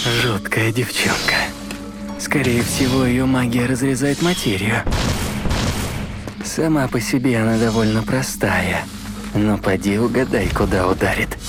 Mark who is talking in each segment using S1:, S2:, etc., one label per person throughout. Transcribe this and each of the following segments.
S1: Жуткая девчонка. Скорее всего, ее магия разрезает материю. Сама по себе она довольно простая. Но поди угадай, куда ударит.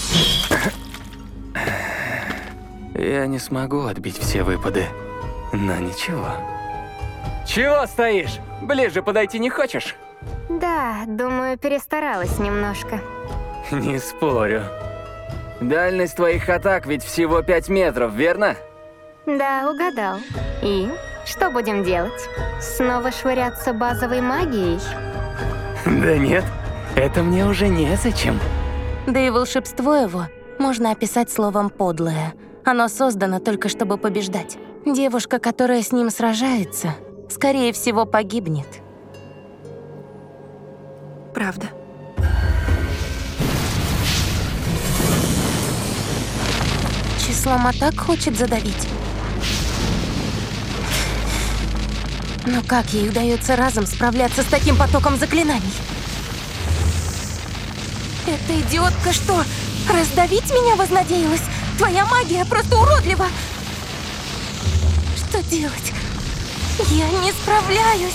S1: Я не смогу отбить все выпады, но ничего. Чего стоишь? Ближе подойти не хочешь?
S2: Да, думаю, перестаралась немножко.
S1: Не спорю. Дальность твоих атак ведь всего 5 метров, верно?
S2: Да, угадал. И что будем делать? Снова швыряться базовой магией?
S1: Да нет, это мне уже незачем.
S3: Да и волшебство его можно описать словом «подлое». Оно создано только чтобы побеждать. Девушка, которая с ним сражается, скорее всего, погибнет.
S4: Правда.
S3: Числом атак хочет задавить. Но как ей удается разом справляться с таким потоком заклинаний? Эта идиотка что, раздавить меня вознадеялась? Твоя магия просто уродлива! Что делать? Я не справляюсь!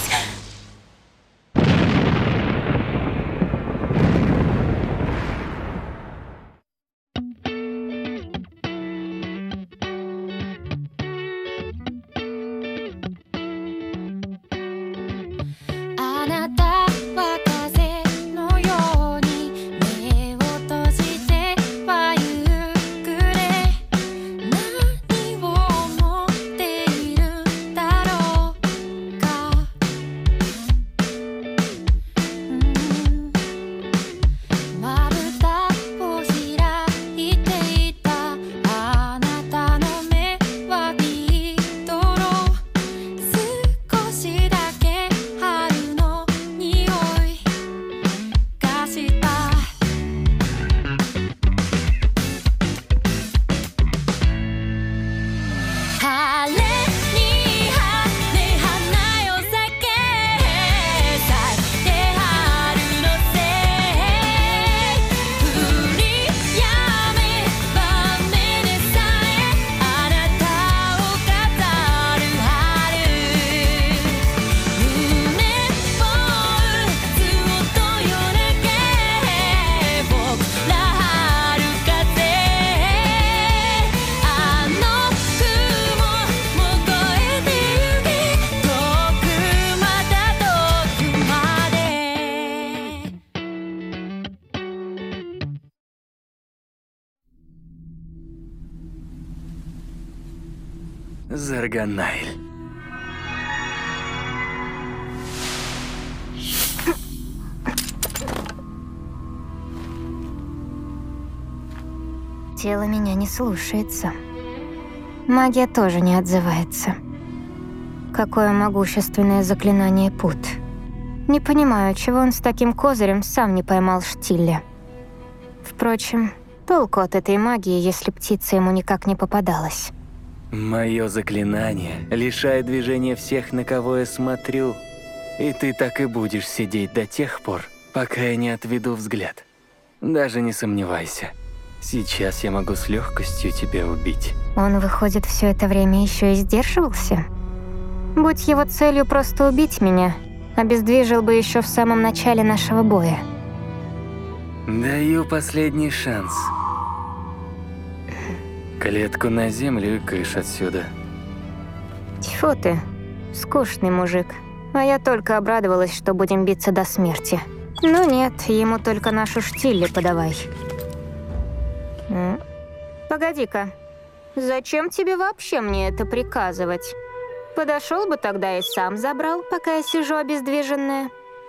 S1: Зарганаэль.
S2: Тело меня не слушается. Магия тоже не отзывается. Какое могущественное заклинание Пут. Не понимаю, чего он с таким козырем сам не поймал Штилля. Впрочем, толку от этой магии, если птица ему никак не попадалась.
S1: Мое заклинание лишает движения всех, на кого я смотрю. И ты так и будешь сидеть до тех пор, пока я не отведу взгляд. Даже не сомневайся. Сейчас я могу с легкостью тебя убить.
S2: Он, выходит, все это время еще и сдерживался? Будь его целью просто убить меня, обездвижил бы еще в самом начале нашего боя.
S1: Даю последний шанс. Клетку на землю и кыш отсюда.
S2: Тьфу ты, скучный мужик. А я только обрадовалась, что будем биться до смерти. Ну нет, ему только нашу Штилли подавай. Погоди-ка, зачем тебе вообще мне это приказывать? Подошел бы тогда и сам забрал, пока я сижу обездвиженная.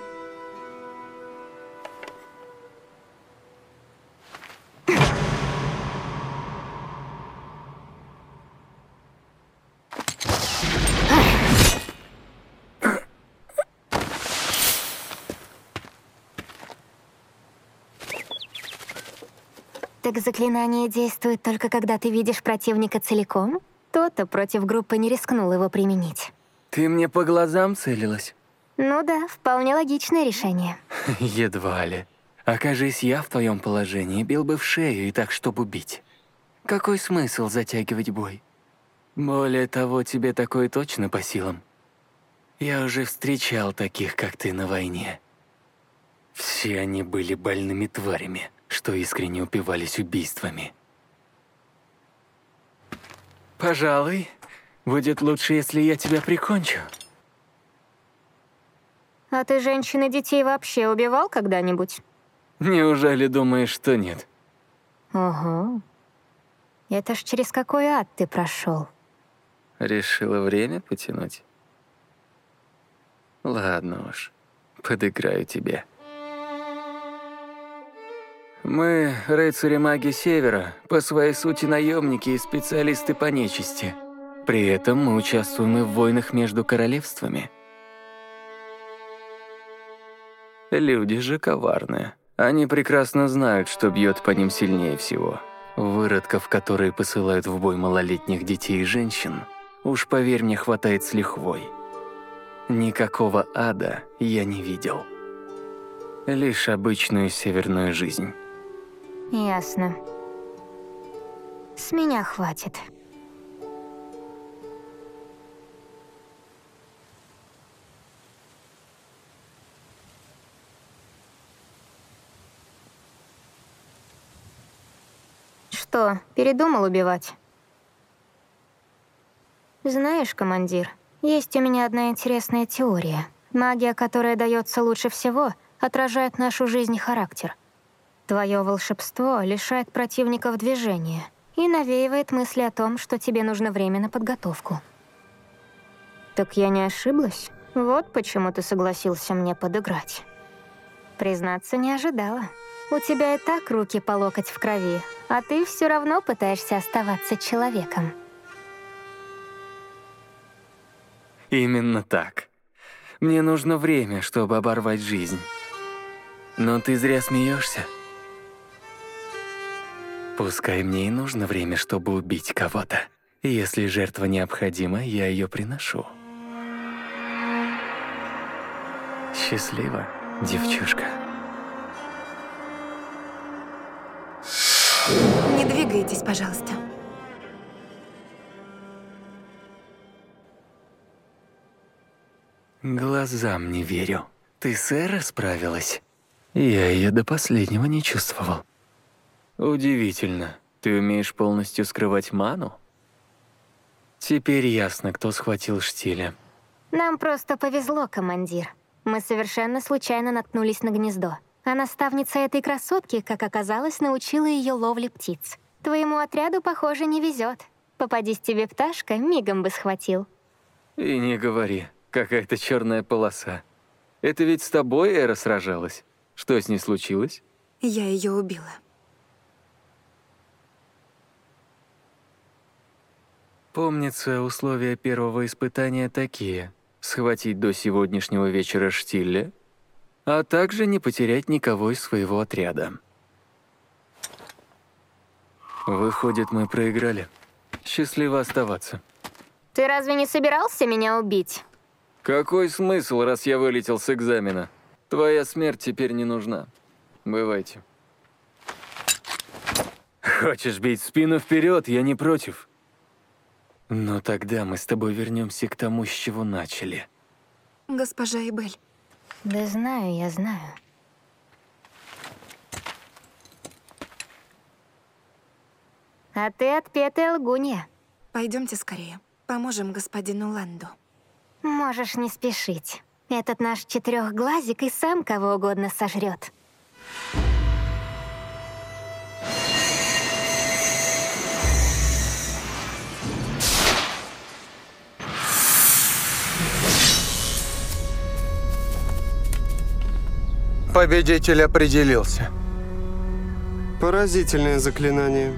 S2: Так заклинание действует только когда ты видишь противника целиком? То-то против группы не рискнул его применить.
S1: Ты мне по глазам целилась?
S2: Ну да, вполне логичное решение.
S1: Едва ли. Окажись я в твоем положении, бил бы в шею и так, чтобы убить. Какой смысл затягивать бой? Более того, тебе такое точно по силам. Я уже встречал таких, как ты, на войне. Все они были больными тварями, что искренне упивались убийствами. Пожалуй, будет лучше, если я тебя прикончу.
S2: А ты женщин и детей вообще убивал когда-нибудь?
S1: Неужели думаешь, что нет?
S2: Ого. Это ж через какой ад ты прошел?
S1: Решила время потянуть? Ладно уж, подыграю тебе. Мы, рыцари-маги Севера, по своей сути наемники и специалисты по нечисти. При этом мы участвуем и в войнах между королевствами. Люди же коварные. Они прекрасно знают, что бьет по ним сильнее всего. Выродков, которые посылают в бой малолетних детей и женщин, уж поверь мне, хватает с лихвой. Никакого ада я не видел. Лишь обычную северную жизнь.
S2: Ясно. С меня хватит. Что, передумал убивать? Знаешь, командир, есть у меня одна интересная теория. Магия, которая дается лучше всего, отражает нашу жизнь и характер. Твое волшебство лишает противников движения и навеивает мысли о том, что тебе нужно время на подготовку. Так я не ошиблась? Вот почему ты согласился мне подыграть. Признаться, не ожидала. У тебя и так руки по локоть в крови, а ты все равно пытаешься оставаться человеком.
S1: Именно так. Мне нужно время, чтобы оборвать жизнь. Но ты зря смеешься. Пускай мне и нужно время, чтобы убить кого-то. Если жертва необходима, я ее приношу. Счастливо, девчушка.
S3: Не двигайтесь, пожалуйста.
S1: Глазам не верю. Ты с Эрой справилась? Я ее до последнего не чувствовал. Удивительно. Ты умеешь полностью скрывать ману? Теперь ясно, кто схватил Штиля.
S2: Нам просто повезло, командир. Мы совершенно случайно наткнулись на гнездо. А наставница этой красотки, как оказалось, научила ее ловле птиц. Твоему отряду, похоже, не везет. Попадись тебе пташка, мигом бы схватил.
S1: И не говори, какая-то черная полоса. Это ведь с тобой Эра сражалась. Что с ней случилось?
S3: Я ее убила.
S1: Помнится, условия первого испытания такие: схватить до сегодняшнего вечера Штилля, а также не потерять никого из своего отряда. Выходит, мы проиграли. Счастливо оставаться.
S2: Ты разве не собирался меня убить?
S1: Какой смысл, раз я вылетел с экзамена? Твоя смерть теперь не нужна. Бывайте. Хочешь бить в спину вперед, я не против. Но тогда мы с тобой вернемся к тому, с чего начали.
S3: Госпожа Эбель.
S2: Да знаю, я знаю. А ты отпетая лгунья.
S3: Пойдемте скорее. Поможем господину Ланду.
S2: Можешь не спешить. Этот наш четырехглазик и сам кого угодно сожрет.
S4: Победитель определился.
S5: Поразительное заклинание.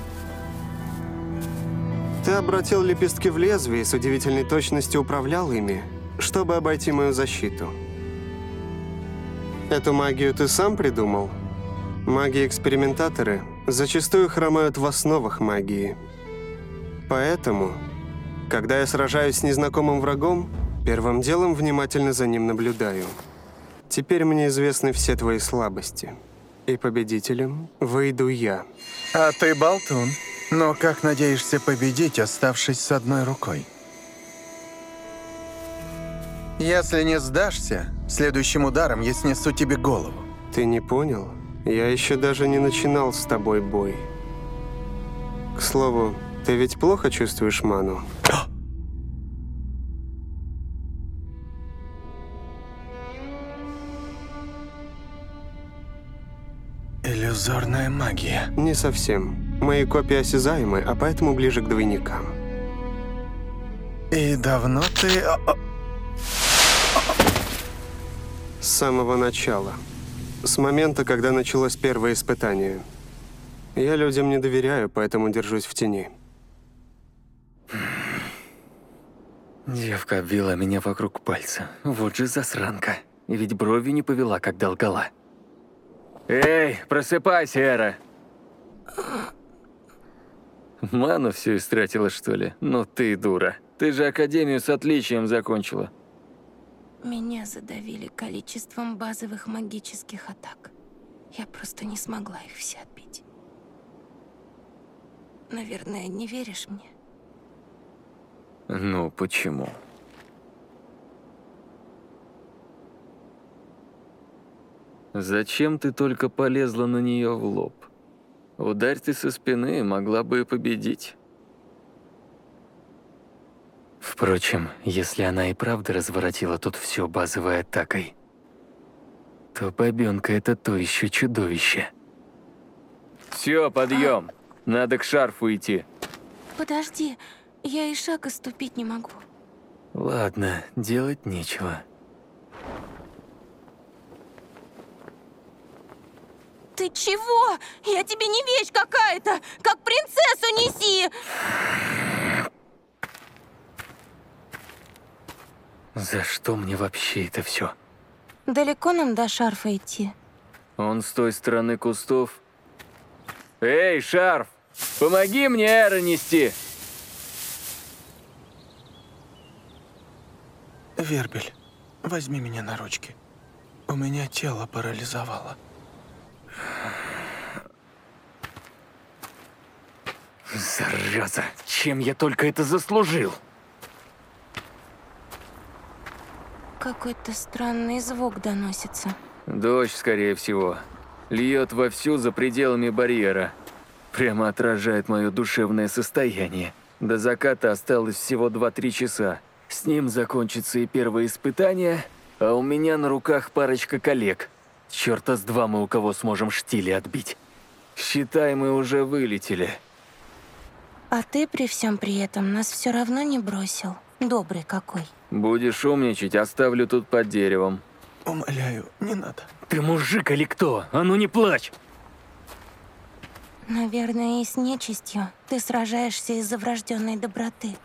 S5: Ты обратил лепестки в лезвие и с удивительной точностью управлял ими, чтобы обойти мою защиту. Эту магию ты сам придумал? Маги-экспериментаторы зачастую хромают в основах магии. Поэтому, когда я сражаюсь с незнакомым врагом, первым делом внимательно за ним наблюдаю. Теперь мне известны все твои слабости. И победителем выйду я.
S4: А ты болтун. Но как надеешься победить, оставшись с одной рукой? Если не сдашься, следующим ударом я снесу тебе голову.
S5: Ты не понял? Я еще даже не начинал с тобой бой. К слову, ты ведь плохо чувствуешь ману?
S4: Иллюзорная магия.
S5: Не совсем. Мои копии осязаемы, а поэтому ближе к двойникам.
S4: И давно ты...
S5: С самого начала. С момента, когда началось первое испытание. Я людям не доверяю, поэтому держусь в тени.
S1: Девка обвела меня вокруг пальца. Вот же засранка. И ведь бровью не повела, когда лгала. Эй, просыпайся, Эра! Ману всю истратила, что ли? Ну ты дура. Ты же академию с отличием закончила.
S3: Меня задавили количеством базовых магических атак. Я просто не смогла их все отбить. Наверное, не веришь мне?
S1: Ну, почему? Зачем ты только полезла на нее в лоб? Ударь ты со спины, могла бы и победить. Впрочем, если она и правда разворотила тут все базовой атакой, то бабёнка — это то еще чудовище. Все, подъем! Надо к шарфу идти.
S3: Подожди, я и шага ступить не могу.
S1: Ладно, делать нечего.
S3: Ты чего? Я тебе не вещь какая-то! Как принцессу неси!
S1: За что мне вообще это все?
S3: Далеко нам до шарфа идти?
S1: Он с той стороны кустов. Эй, шарф! Помоги мне Эра нести!
S4: Вербель, возьми меня на ручки. У меня тело парализовало.
S1: Зараза! Чем я только это заслужил?
S3: Какой-то странный звук доносится.
S1: Дождь, скорее всего. Льет вовсю за пределами барьера. Прямо отражает мое душевное состояние. До заката осталось всего 2-3 часа. С ним закончится и первое испытание, а у меня на руках парочка коллег. Чёрта с два мы у кого сможем штили отбить. Считай, мы уже вылетели.
S3: А ты при всем при этом нас все равно не бросил. Добрый какой.
S1: Будешь умничать, оставлю тут под деревом.
S4: Умоляю, не надо.
S1: Ты мужик или кто? А ну не плачь!
S3: Наверное, и с нечистью ты сражаешься из-за врожденной доброты.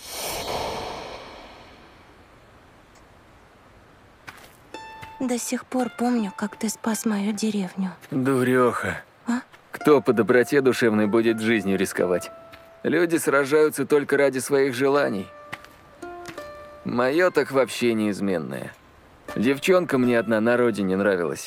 S3: До сих пор помню, как ты спас мою деревню.
S1: Дуреха.
S3: А?
S1: Кто по доброте душевной будет жизнью рисковать? Люди сражаются только ради своих желаний. Мое так вообще неизменное. Девчонка мне одна на родине нравилась.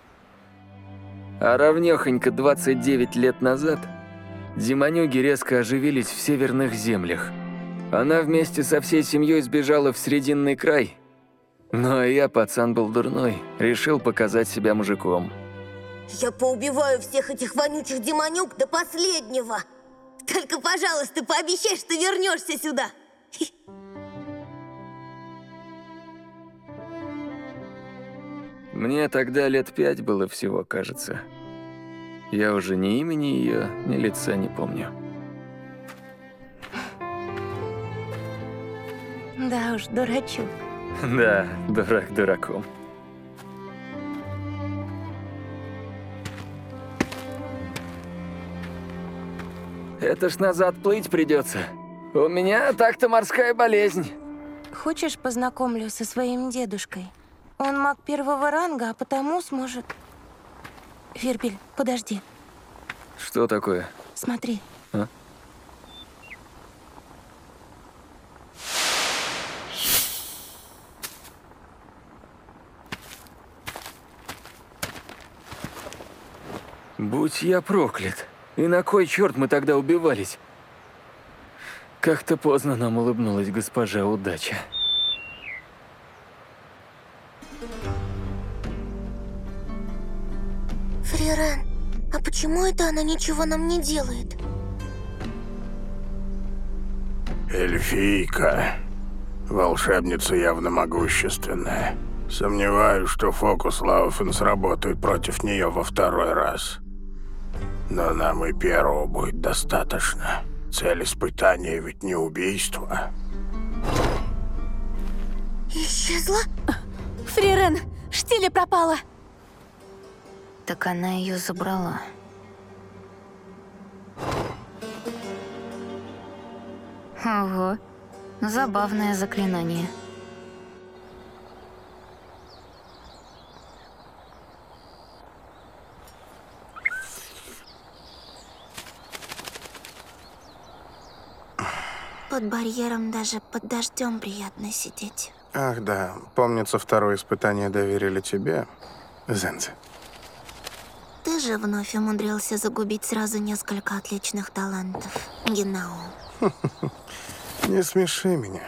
S1: А равнёхонько 29 лет назад демонюги резко оживились в северных землях. Она вместе со всей семьей сбежала в Срединный край. Ну а я, пацан был дурной, решил показать себя мужиком.
S6: Я поубиваю всех этих вонючих демонюк до последнего. Только, пожалуйста, пообещай, что вернешься сюда.
S1: Мне тогда лет 5 было всего, кажется. Я уже ни имени ее, ни лица не помню.
S3: Да уж, дурачок.
S1: Да, дурак дураком. Это ж назад плыть придется. У меня так-то морская болезнь.
S3: Хочешь, познакомлю со своим дедушкой? Он маг первого ранга, а потому сможет... Вербель, подожди.
S1: Что такое?
S3: Смотри.
S1: А? Будь я проклят. И на кой черт мы тогда убивались? Как-то поздно нам улыбнулась госпожа Удача.
S6: Фрирен, а почему это она ничего нам не делает?
S7: Эльфийка. Волшебница явно могущественная. Сомневаюсь, что фокус Лауфен сработает против нее во второй раз. Но нам и первого будет достаточно. Цель испытания ведь не убийство.
S6: Исчезла?
S3: Фрирен, Штиля пропала.
S2: Так она ее забрала. Ого, забавное заклинание.
S6: Под барьером даже под дождем приятно сидеть.
S7: Ах да, помнится, второе испытание доверили тебе, Зензе.
S6: Ты же вновь умудрился загубить сразу несколько отличных талантов, Генау.
S7: Не смеши меня.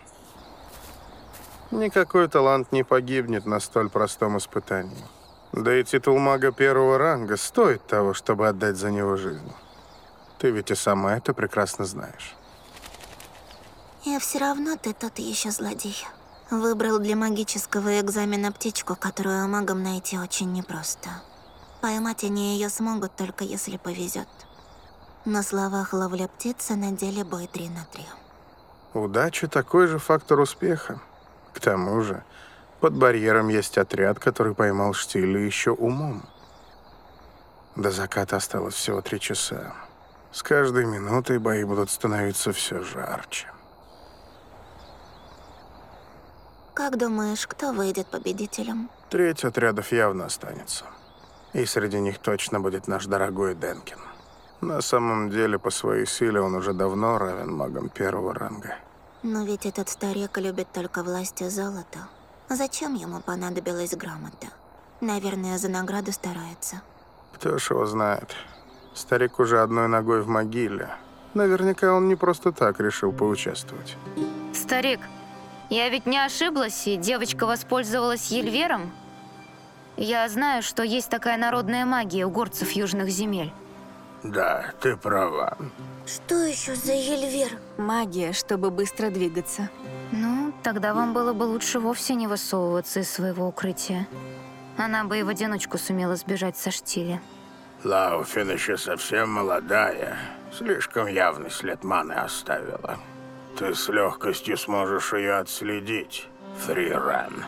S7: Никакой талант не погибнет на столь простом испытании. Да и титул мага первого ранга стоит того, чтобы отдать за него жизнь. Ты ведь и сама это прекрасно знаешь.
S6: И все равно ты тот еще злодей. Выбрал для магического экзамена птичку, которую магам найти очень непросто. Поймать они ее смогут только если повезет. На словах ловля птицы, на деле бой 3 на 3.
S7: Удача – такой же фактор успеха. К тому же, под барьером есть отряд, который поймал Штиля еще умом. До заката осталось всего 3 часа. С каждой минутой бои будут становиться все жарче.
S6: Как думаешь, кто выйдет победителем?
S7: Треть отрядов явно останется. И среди них точно будет наш дорогой Денкин. На самом деле, по своей силе он уже давно равен магам первого ранга.
S6: Но ведь этот старик любит только власть и золото. Зачем ему понадобилась грамота? Наверное, за награду старается.
S7: Кто ж его знает. Старик уже одной ногой в могиле. Наверняка он не просто так решил поучаствовать.
S2: Старик, я ведь не ошиблась, и девочка воспользовалась Ельвером? Я знаю, что есть такая народная магия у горцев южных земель.
S7: Да, ты права.
S6: Что еще за Ельвер?
S3: Магия, чтобы быстро двигаться.
S2: Ну, тогда вам было бы лучше вовсе не высовываться из своего укрытия. Она бы и в одиночку сумела сбежать со Штиля.
S7: Лауфен еще совсем молодая. Слишком явный след маны оставила. Ты с легкостью сможешь ее отследить, Фрирен.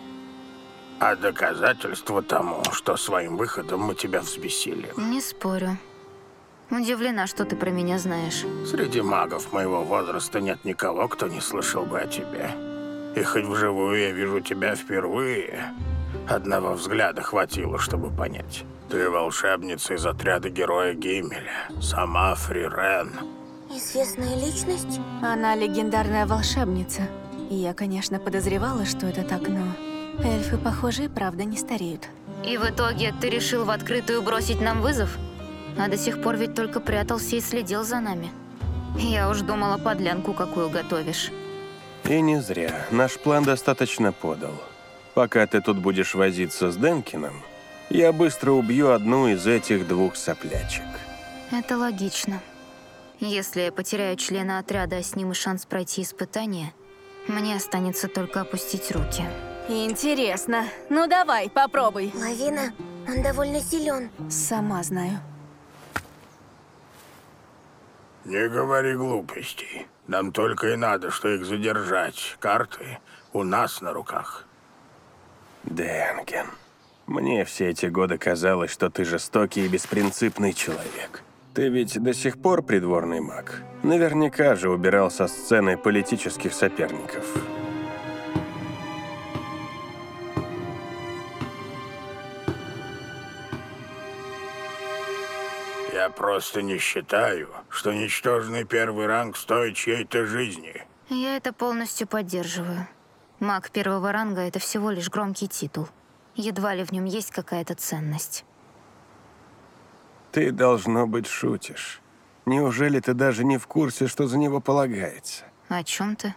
S7: А доказательство тому, что своим выходом мы тебя взбесили.
S2: Не спорю. Удивлена, что ты про меня знаешь.
S7: Среди магов моего возраста нет никого, кто не слышал бы о тебе. И хоть вживую я вижу тебя впервые, одного взгляда хватило, чтобы понять. Ты волшебница из отряда героя Гиммеля, сама Фрирен.
S6: Известная личность?
S3: Она легендарная волшебница. И я, конечно, подозревала, что это так, но эльфы, похоже, и правда не стареют.
S2: И в итоге ты решил в открытую бросить нам вызов? А до сих пор ведь только прятался и следил за нами. Я уж думала, подлянку какую готовишь.
S8: И не зря. Наш план достаточно подал. Пока ты тут будешь возиться с Денкином, я быстро убью одну из этих 2 соплячек.
S2: Это логично. Если я потеряю члена отряда, а с ним и шанс пройти испытание, мне останется только опустить руки.
S3: Интересно. Ну давай, попробуй.
S6: Лавина, он довольно силен.
S3: Сама знаю.
S7: Не говори глупостей. Нам только и надо, что их задержать. Карты у нас на руках.
S8: Денкин, мне все эти годы казалось, что ты жестокий и беспринципный человек. Ты ведь до сих пор придворный маг. Наверняка же убирал со сцены политических соперников.
S7: Я просто не считаю, что ничтожный первый ранг стоит чьей-то жизни.
S2: Я это полностью поддерживаю. Маг первого ранга — это всего лишь громкий титул. Едва ли в нем есть какая-то ценность.
S8: Ты, должно быть, шутишь. Неужели ты даже не в курсе, что за него полагается?
S2: О чем ты?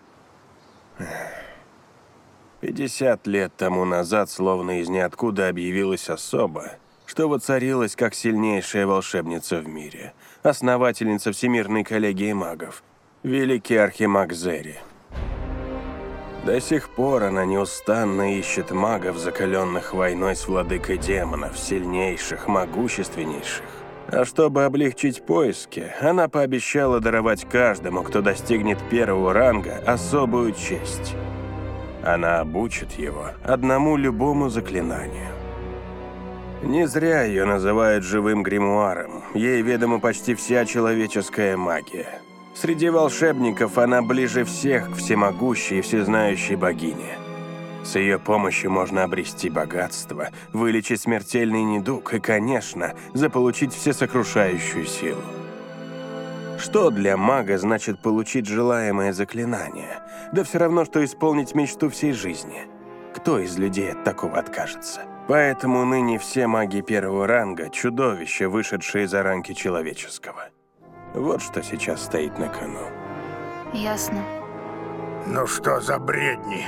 S8: 50 лет тому назад, словно из ниоткуда, объявилась особа, что воцарилась как сильнейшая волшебница в мире, основательница Всемирной коллегии магов, великий архимаг Зери. До сих пор она неустанно ищет магов, закаленных войной с владыкой демонов, сильнейших, могущественнейших. А чтобы облегчить поиски, она пообещала даровать каждому, кто достигнет первого ранга, особую честь. Она обучит его одному любому заклинанию. Не зря ее называют живым гримуаром. Ей ведома почти вся человеческая магия. Среди волшебников она ближе всех к всемогущей и всезнающей богине. С ее помощью можно обрести богатство, вылечить смертельный недуг и, конечно, заполучить всесокрушающую силу. Что для мага значит получить желаемое заклинание? Да все равно, что исполнить мечту всей жизни. Кто из людей от такого откажется? Поэтому ныне все маги первого ранга – чудовища, вышедшие за рамки человеческого. Вот что сейчас стоит на кону.
S2: Ясно.
S7: Ну что за бредни?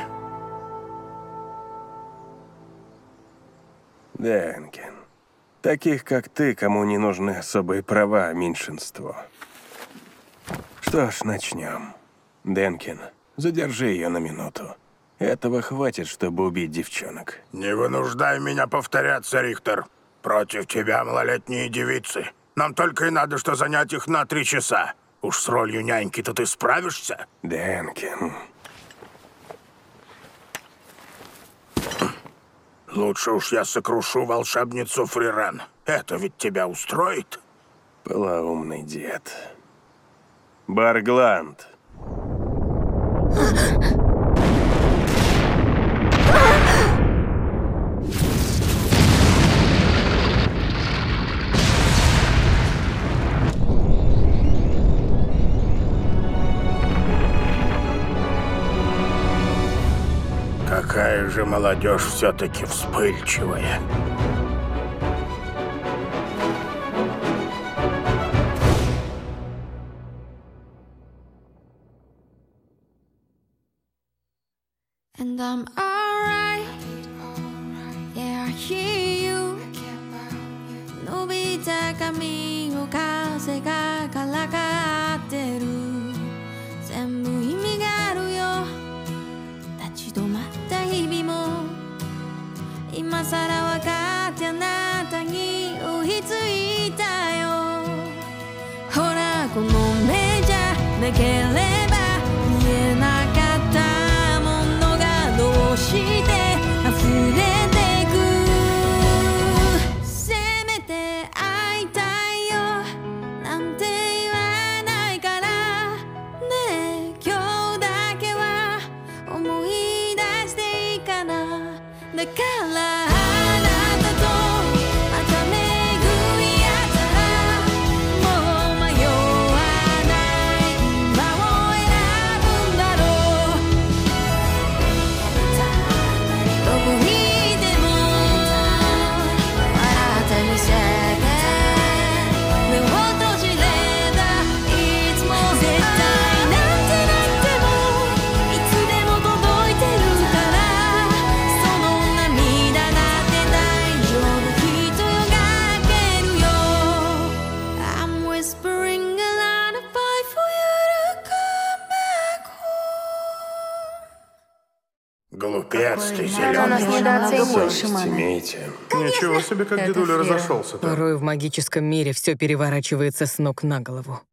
S8: Денкин. Таких, как ты, кому не нужны особые права, меньшинство. Что ж, начнем. Денкин, задержи ее на минуту. Этого хватит, чтобы убить девчонок.
S7: Не вынуждай меня повторяться, Рихтер. Против тебя малолетние девицы. Нам только и надо, что занять их на 3 часа. Уж с ролью няньки-то ты справишься?
S8: Денкин.
S7: Лучше уж я сокрушу волшебницу Фрирен. Это ведь тебя устроит?
S8: Полоумный дед. Баргланд.
S7: Какая же молодежь все-таки вспыльчивая.
S9: And I'm alright. Yeah, I hear you. 伸びた髪を風がからかってる。全部意味があるよ。立ち止まった日々も今さら分かってあなたに追いついたよ。ほらこの目じゃなければ見えなかったものがどうして溢れてく。せめて会いたいよなんて言わないからね。今日だけは思い出していいかな。だからあなたとまた巡り合ったらもう迷わない今を選ぶんだろう。どこにいても笑ってみせて目を閉じればいつも絶対なんてなってもいつでも届いてるからその涙だって大丈夫きっとよがけるよ。 I'm whispering a lullaby for you to come back home.
S7: Глупец ты,
S3: Она
S7: зеленый.
S3: недооценивает.
S8: Совесть имейте.
S4: Ничего себе, как дедуля разошелся-то.
S10: Порой в магическом мире все переворачивается с ног на голову.